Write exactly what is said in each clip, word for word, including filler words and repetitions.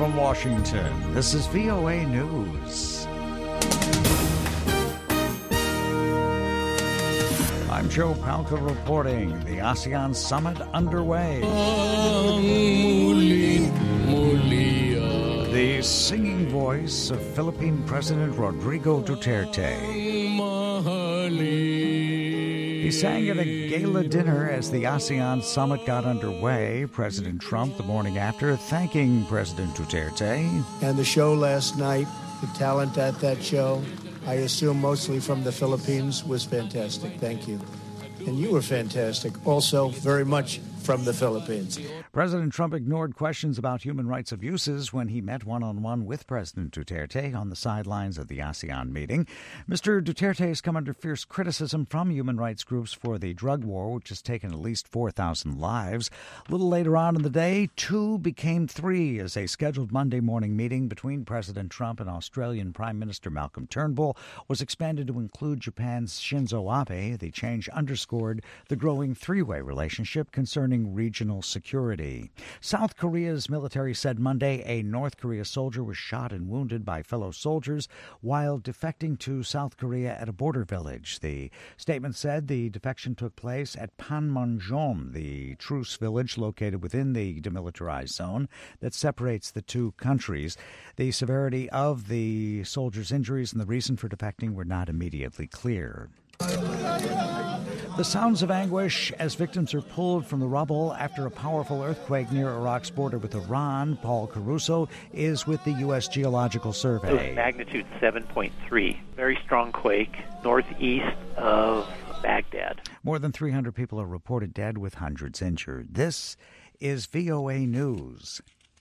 from Washington, this is V O A News. I'm Joe Palca reporting. The ASEAN Summit underway. The singing voice of Philippine President Rodrigo Duterte. He sang at a gala dinner as the ASEAN Summit got underway. President Trump, the morning after, thanking President Duterte. And the show last night, the talent at that show, I assume mostly from the Philippines, was fantastic. Thank you. And you were fantastic, also very much from the Philippines. President Trump ignored questions about human rights abuses when he met one-on-one with President Duterte on the sidelines of the ASEAN meeting. Mister Duterte has come under fierce criticism from human rights groups for the drug war, which has taken at least four thousand lives. A little later on in the day, two became three as a scheduled Monday morning meeting between President Trump and Australian Prime Minister Malcolm Turnbull was expanded to include Japan's Shinzo Abe. The change underscored the growing three-way relationship concerning regional security. South Korea's military said Monday a North Korea soldier was shot and wounded by fellow soldiers while defecting to South Korea at a border village. The statement said the defection took place at Panmunjom, the truce village located within the demilitarized zone that separates the two countries. The severity of the soldier's injuries and the reason for defecting were not immediately clear. The sounds of anguish as victims are pulled from the rubble after a powerful earthquake near Iraq's border with Iran. Paul Caruso is with the U S Geological Survey. It was magnitude seven point three. Very strong quake northeast of Baghdad. More than three hundred people are reported dead with hundreds injured. This is V O A News.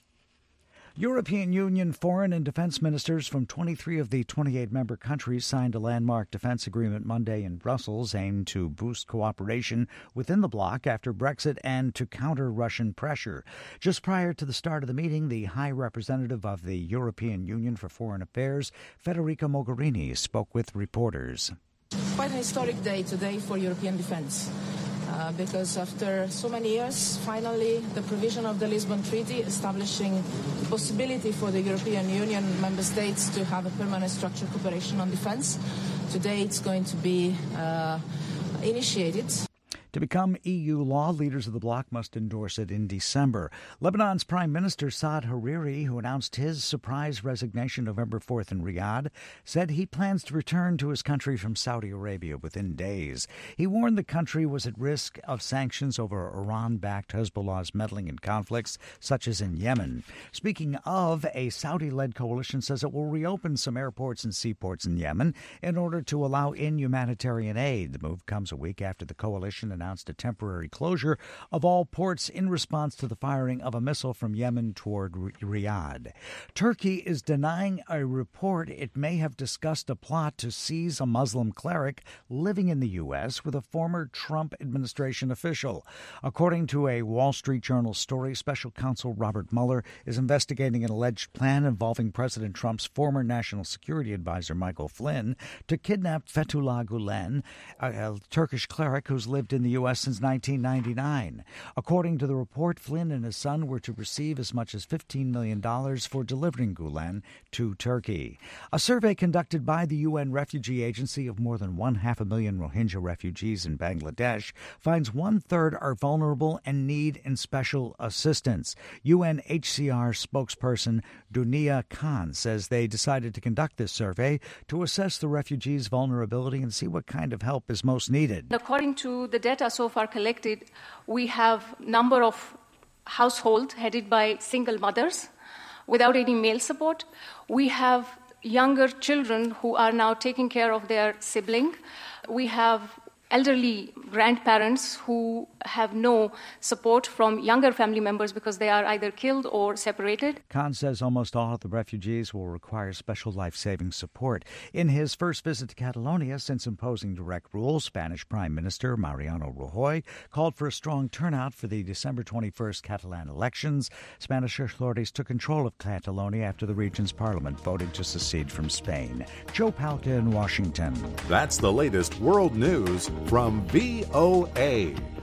European Union foreign and defense ministers from twenty-three of the twenty-eight member countries signed a landmark defense agreement Monday in Brussels aimed to boost cooperation within the bloc after Brexit and to counter Russian pressure. Just prior to the start of the meeting, the High Representative of the European Union for Foreign Affairs, Federica Mogherini, spoke with reporters. Quite an historic day today for European defense. Uh, because after so many years, finally, the provision of the Lisbon Treaty establishing the possibility for the European Union member states to have a permanent structured cooperation on defense, today it's going to be uh, initiated. To become E U law, leaders of the bloc must endorse it in December. Lebanon's Prime Minister Saad Hariri, who announced his surprise resignation November fourth in Riyadh, said he plans to return to his country from Saudi Arabia within days. He warned the country was at risk of sanctions over Iran-backed Hezbollah's meddling in conflicts, such as in Yemen. Speaking of, a Saudi-led coalition says it will reopen some airports and seaports in Yemen in order to allow in humanitarian aid. The move comes a week after the coalition announced a temporary closure of all ports in response to the firing of a missile from Yemen toward Riyadh. Turkey is denying a report it may have discussed a plot to seize a Muslim cleric living in the U S with a former Trump administration official. According to a Wall Street Journal story, Special Counsel Robert Mueller is investigating an alleged plan involving President Trump's former National Security Advisor Michael Flynn to kidnap Fethullah Gulen, a, a Turkish cleric who's lived in the U S since nineteen ninety-nine. According to the report, Flynn and his son were to receive as much as fifteen million dollars for delivering Gulen to Turkey. A survey conducted by the U N Refugee Agency of more than one half a million Rohingya refugees in Bangladesh finds one-third are vulnerable and need in special assistance. U N H C R spokesperson Dunia Khan says they decided to conduct this survey to assess the refugees' vulnerability and see what kind of help is most needed. According to the data so far collected, we have number of households headed by single mothers without any male support. We have younger children who are now taking care of their sibling. We have elderly grandparents who have no support from younger family members because they are either killed or separated. Khan says almost all of the refugees will require special life-saving support. In his first visit to Catalonia since imposing direct rule, Spanish Prime Minister Mariano Rajoy called for a strong turnout for the December twenty-first Catalan elections. Spanish authorities took control of Catalonia after the region's parliament voted to secede from Spain. Joe Palca in Washington. That's the latest world news from V O A.